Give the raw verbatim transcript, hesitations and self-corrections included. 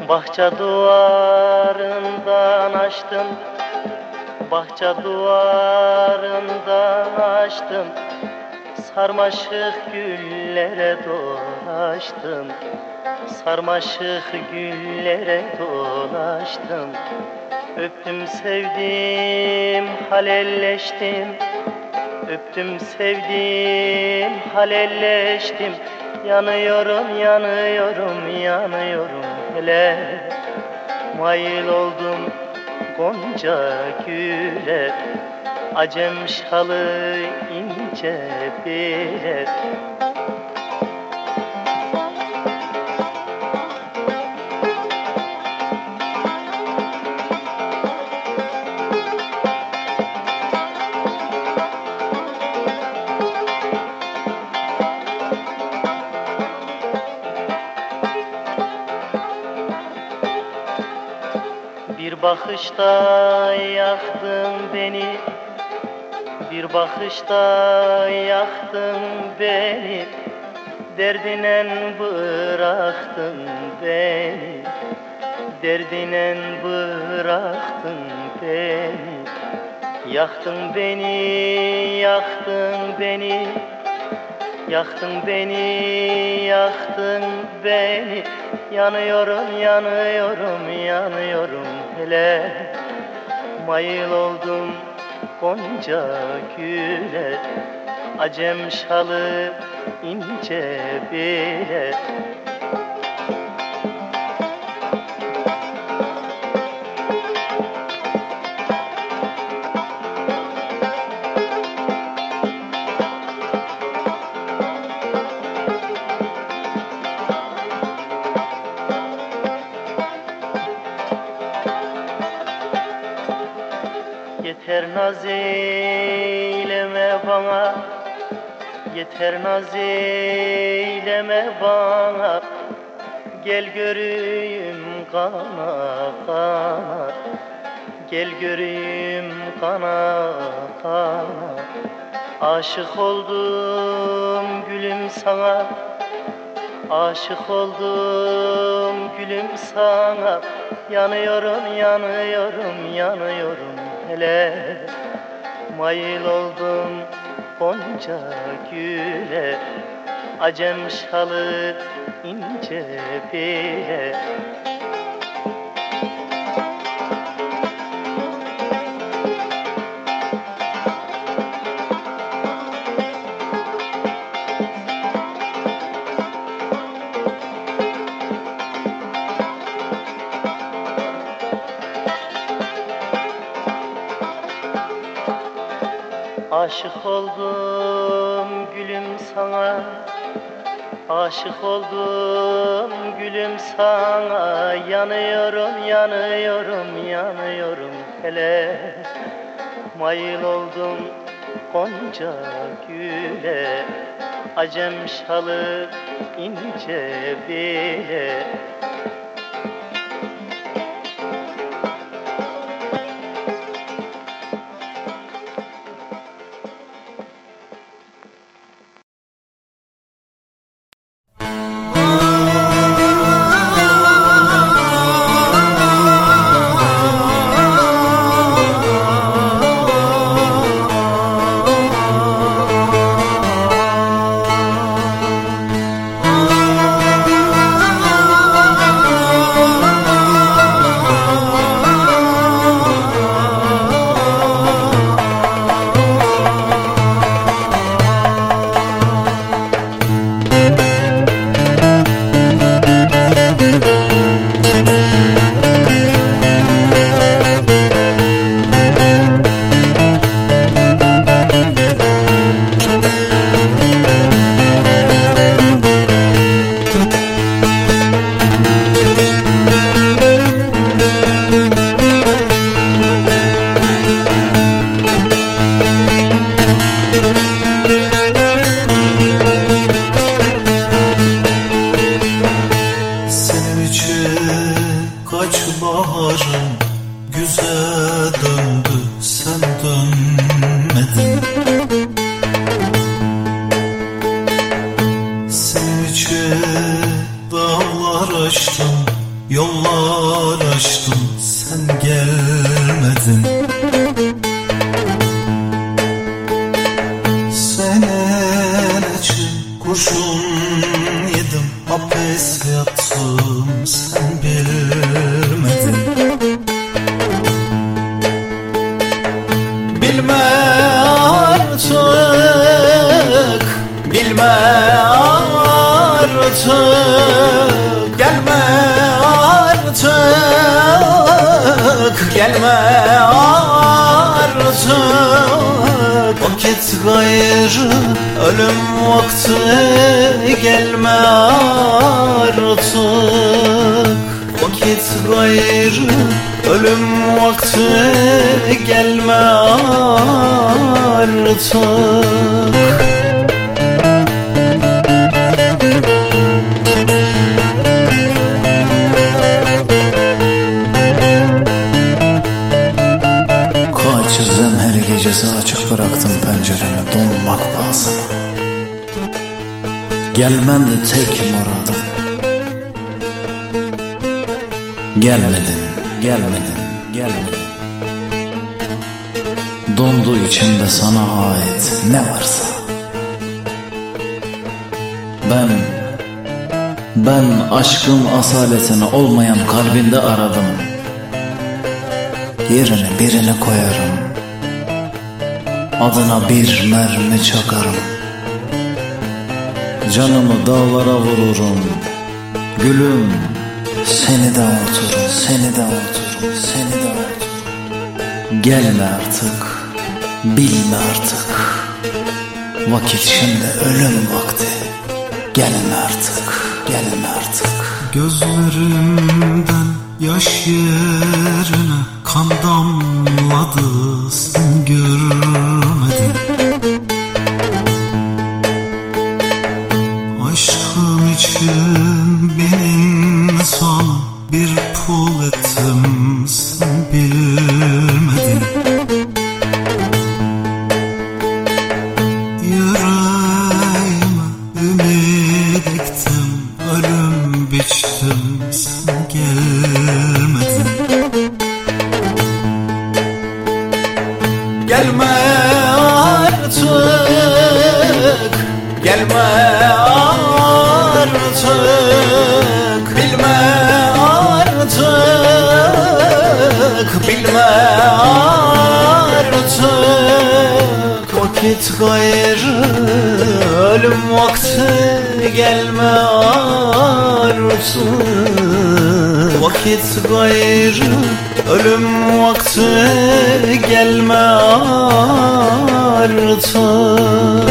Bahçe duvarından açtım, bahçe duvarından açtım, sarmaşık güllere dolaştım, sarmaşık güllere dolaştım. Öptüm sevdim, halelleştim, öptüm sevdim, halelleştim. Yanıyorum, yanıyorum, yanıyorum hele. Mail oldum gonca güle, acem şalı ince bile. Bir bakışta yaktın beni, bir bakışta yaktın beni, derdinen bıraktın beni, derdinen bıraktın beni. Yaktın beni, yaktın beni, yaktın beni, yaktın beni. Yanıyorum, yanıyorum, yanıyorum hele. Mayıl oldum gonca güle, acem şalı ince bile. Yeter naz eyleme bana, yeter naz eyleme bana. Gel göreyim kana kana, gel göreyim kana kana. Aşık oldum gülüm sana, aşık oldum gülüm sana. Yanıyorum, yanıyorum, yanıyorum hele. Mayıl oldum gonca güle, acem şalı ince bile. Aşık oldum gülüm sana, aşık oldum gülüm sana. Yanıyorum, yanıyorum, yanıyorum hele. Mayıl oldum gonca güle, acem şalı ince bile. Oh yollar açtım, sen gelmedin. Senelerce kurşun yedim, hapis yattım, sen bilmedin. Bilme artık, bilme artık, gelme artık, gelme artık. Vakit gayrı, ölüm vakti, gelme artık. Vakit gayrı, ölüm vakti, gelme artık. Kaçırdım her gecesi, açık bıraktım penceremi donmak pahasına. Gelmen de tek muradım. Gelmedin, gelmedin, gelmedin. Dondu içimde sana ait ne varsa. Ben, ben aşkın asaletini olmayan kalbinde aradım. Yerine birini koyarım, adına bir mermi çakarım. Canımı dağlara vururum, gülüm. Seni de unuturum, seni de unuturum, seni de unuturum. Gelme artık, bilme artık. Vakit şimdi ölüm vakti. Gelme artık, gelme artık. Gözlerimden yaş yerine kan damladı, sen görmedin. Aşkım için benim sana bir pul ettim, sen bilmedin. Yüreğime ümit ektim, ölüm biçtim, sen gelmedin. Gelme artık, gelme artık, bilme artık, bilme artık. Vakit gayrı, ölüm vakti, gelme artık. Vakit gayrı, ölüm vakti, gelme artık.